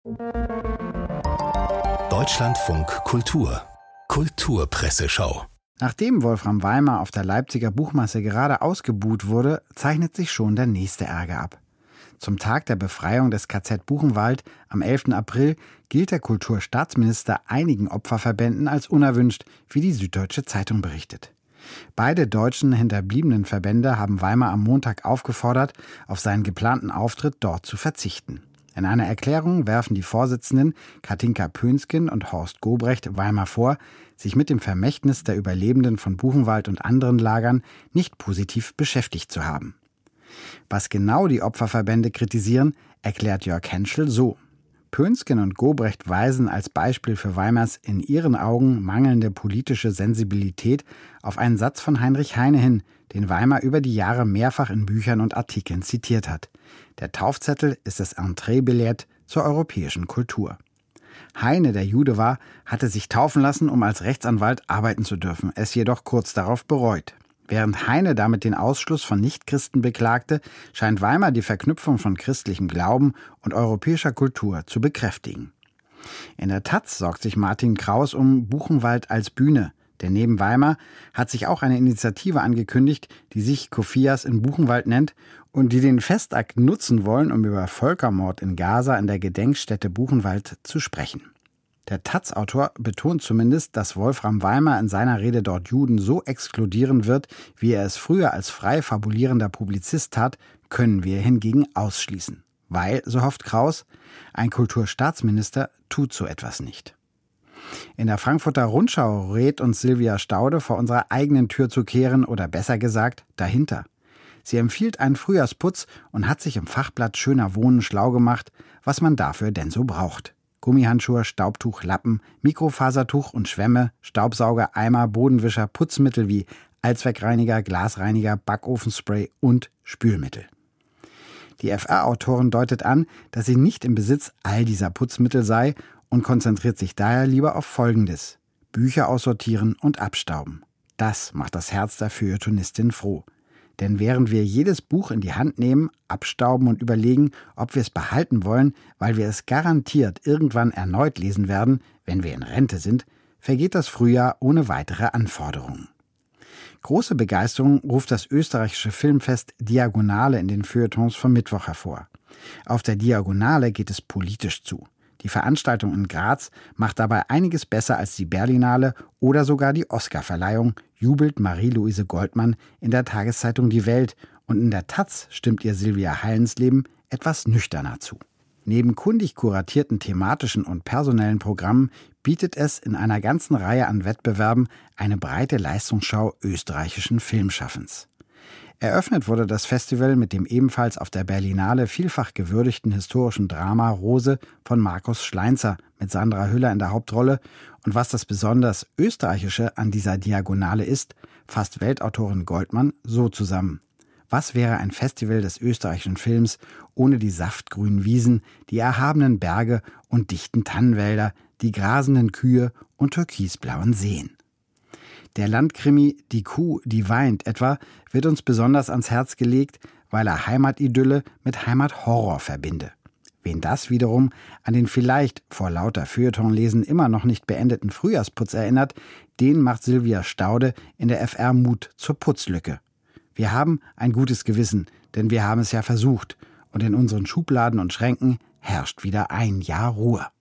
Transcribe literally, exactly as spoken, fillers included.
Deutschlandfunk Kultur Kulturpresseschau. Nachdem Wolfram Weimar auf der Leipziger Buchmesse gerade ausgebuht wurde, zeichnet sich schon der nächste Ärger ab. Zum Tag der Befreiung des K Z Buchenwald am elften April gilt der Kulturstaatsminister einigen Opferverbänden als unerwünscht, wie die Süddeutsche Zeitung berichtet. Beide deutschen hinterbliebenen Verbände haben Weimar am Montag aufgefordert, auf seinen geplanten Auftritt dort zu verzichten. In einer Erklärung werfen die Vorsitzenden Katinka Pönsken und Horst Gobrecht Weimar vor, sich mit dem Vermächtnis der Überlebenden von Buchenwald und anderen Lagern nicht positiv beschäftigt zu haben. Was genau die Opferverbände kritisieren, erklärt Jörg Henschel so. Pönsken und Gobrecht weisen als Beispiel für Weimars in ihren Augen mangelnde politische Sensibilität auf einen Satz von Heinrich Heine hin, den Weimar über die Jahre mehrfach in Büchern und Artikeln zitiert hat. Der Taufzettel ist das Entreebillett zur europäischen Kultur. Heine, der Jude war, hatte sich taufen lassen, um als Rechtsanwalt arbeiten zu dürfen, es jedoch kurz darauf bereut. Während Heine damit den Ausschluss von Nichtchristen beklagte, scheint Weimar die Verknüpfung von christlichem Glauben und europäischer Kultur zu bekräftigen. In der Taz sorgt sich Martin Kraus um Buchenwald als Bühne, denn neben Weimar hat sich auch eine Initiative angekündigt, die sich Kofias in Buchenwald nennt und die den Festakt nutzen wollen, um über Völkermord in Gaza in der Gedenkstätte Buchenwald zu sprechen. Der Taz-Autor betont zumindest, dass Wolfram Weimar in seiner Rede dort Juden so exkludieren wird, wie er es früher als frei fabulierender Publizist tat, können wir hingegen ausschließen. Weil, so hofft Kraus, ein Kulturstaatsminister tut so etwas nicht. In der Frankfurter Rundschau rät uns Silvia Staude, vor unserer eigenen Tür zu kehren oder besser gesagt, dahinter. Sie empfiehlt einen Frühjahrsputz und hat sich im Fachblatt Schöner Wohnen schlau gemacht, was man dafür denn so braucht. Gummihandschuhe, Staubtuch, Lappen, Mikrofasertuch und Schwämme, Staubsauger, Eimer, Bodenwischer, Putzmittel wie Allzweckreiniger, Glasreiniger, Backofenspray und Spülmittel. Die F A-Autorin deutet an, dass sie nicht im Besitz all dieser Putzmittel sei und konzentriert sich daher lieber auf Folgendes: Bücher aussortieren und abstauben. Das macht das Herz der Feuilletonistin froh. Denn während wir jedes Buch in die Hand nehmen, abstauben und überlegen, ob wir es behalten wollen, weil wir es garantiert irgendwann erneut lesen werden, wenn wir in Rente sind, vergeht das Frühjahr ohne weitere Anforderungen. Große Begeisterung ruft das österreichische Filmfest Diagonale in den Feuilletons vom Mittwoch hervor. Auf der Diagonale geht es politisch zu. Die Veranstaltung in Graz macht dabei einiges besser als die Berlinale oder sogar die Oscarverleihung, jubelt Marie-Louise Goldmann in der Tageszeitung Die Welt, und in der Taz stimmt ihr Silvia Hallensleben etwas nüchterner zu. Neben kundig kuratierten thematischen und personellen Programmen bietet es in einer ganzen Reihe an Wettbewerben eine breite Leistungsschau österreichischen Filmschaffens. Eröffnet wurde das Festival mit dem ebenfalls auf der Berlinale vielfach gewürdigten historischen Drama Rose von Markus Schleinzer mit Sandra Hüller in der Hauptrolle. Und was das besonders Österreichische an dieser Diagonale ist, fasst Weltautorin Goldmann so zusammen. Was wäre ein Festival des österreichischen Films ohne die saftgrünen Wiesen, die erhabenen Berge und dichten Tannenwälder, die grasenden Kühe und türkisblauen Seen? Der Landkrimi Die Kuh, die weint etwa, wird uns besonders ans Herz gelegt, weil er Heimatidylle mit Heimathorror verbinde. Wen das wiederum an den vielleicht vor lauter Feuilletonlesen immer noch nicht beendeten Frühjahrsputz erinnert, den macht Silvia Staude in der F R Mut zur Putzlücke. Wir haben ein gutes Gewissen, denn wir haben es ja versucht, und in unseren Schubladen und Schränken herrscht wieder ein Jahr Ruhe.